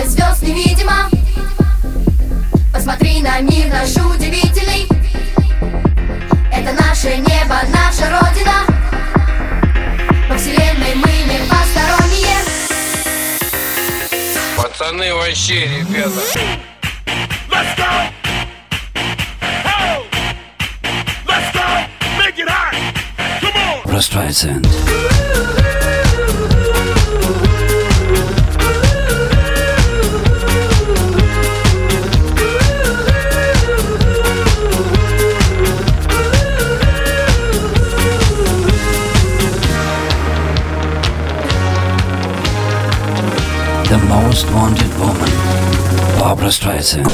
звезд невидимо. Посмотри на мир наш удивительный. Это наше небо, наша родина. Во вселенной мы не посторонние. Пацаны, вообще, ребята. Let's go! Oh! Let's go! Make it hot! Come on! Barbra Streisand. The most wanted woman, Barbra Streisand.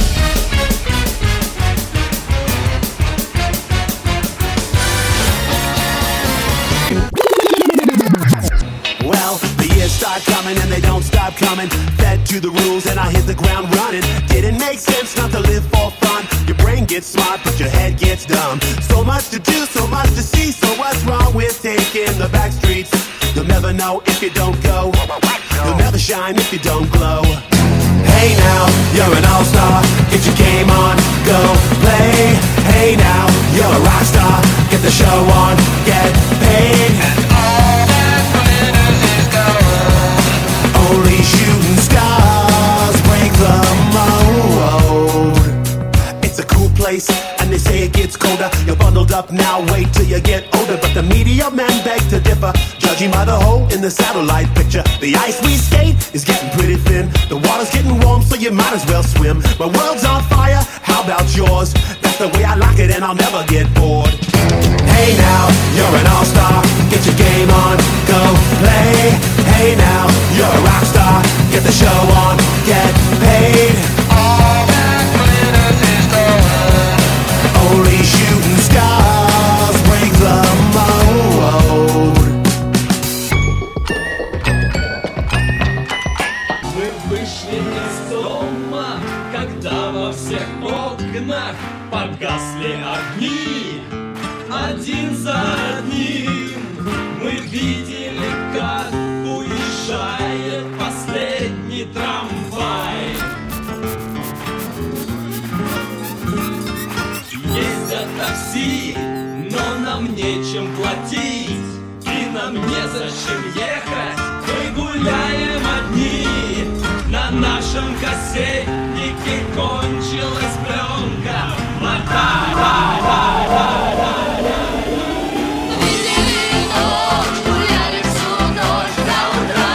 Well, the years start coming and they don't stop coming. Fed to the rules and I hit the ground running. Didn't make sense not to live for fun. Your brain gets smart but your head gets dumb. So much to do, so much to see. So what's wrong with taking the back streets? You'll never know if you don't go. You'll never shine if you don't glow. Hey now, you're an all-star. Get your game on, go play. Hey now, you're a rock star. Get the show on, get paid. And all that glitters is gold. Only shooting stars break the mold. It's a cool place, and they say it gets colder. You're bundled up now, wait till you get older. But the media men beg to differ, judging by the hole in the satellite picture. The ice we skate is getting pretty thin. The water's getting warm, so you might as well swim. My world's on fire, how about yours? That's the way I like it, and I'll never get bored. Hey now, you're an all-star. Get your game on, go play. Hey now, you're a rock star. Get the show on, get paid. All that glitters is gold. Only shooting stars break the mold. Мы вышли из дома, когда во всех окнах погасли огни. Один за одним мы видели, как уезжает последний трамвай. Ездят такси, но нам нечем платить, и нам незачем ехать, мы гуляем одни. На нашем кассетнике кончилась пленка. Видели ночь, гуляли всю ночь до утра.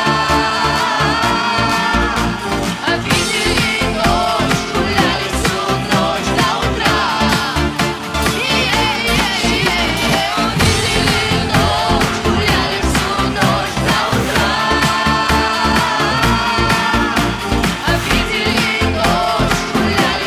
Видели ночь, гуляли всю ночь до утра. Видели ночь, гуляли всю ночь до утра. Видели ночь, гуляли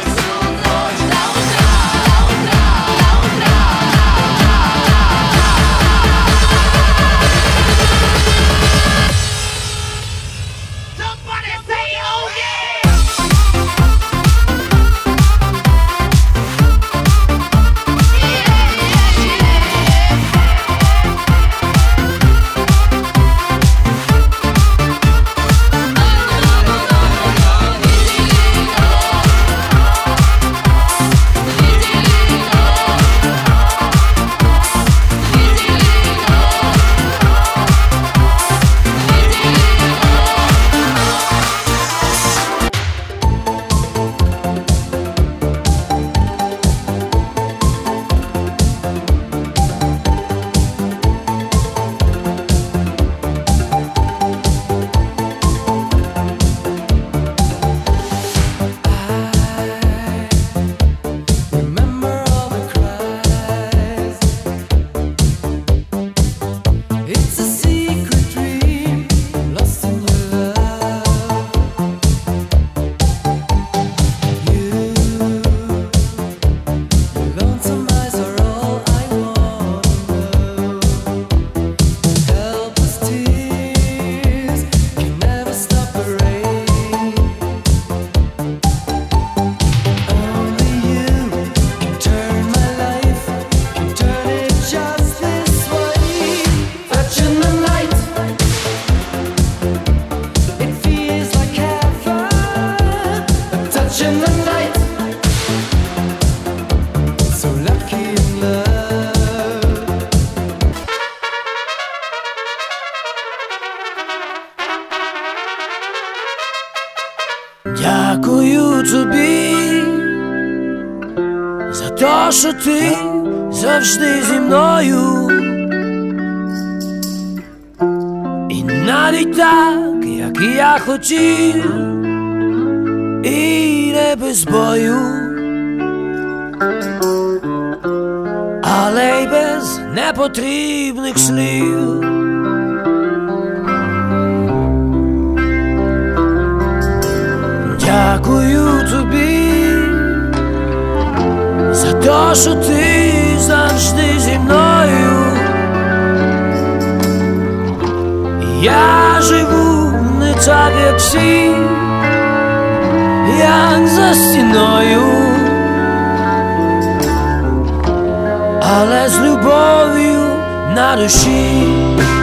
Дякую тобі за те, що ти завжди зі мною. І навіть так, як і я хотів, і не без бою, але й без непотрібних слів. Дякую тобі за те, що ти завжди зі мною. Я живу не так, як всі, як за стіною, але з любов'ю на душі.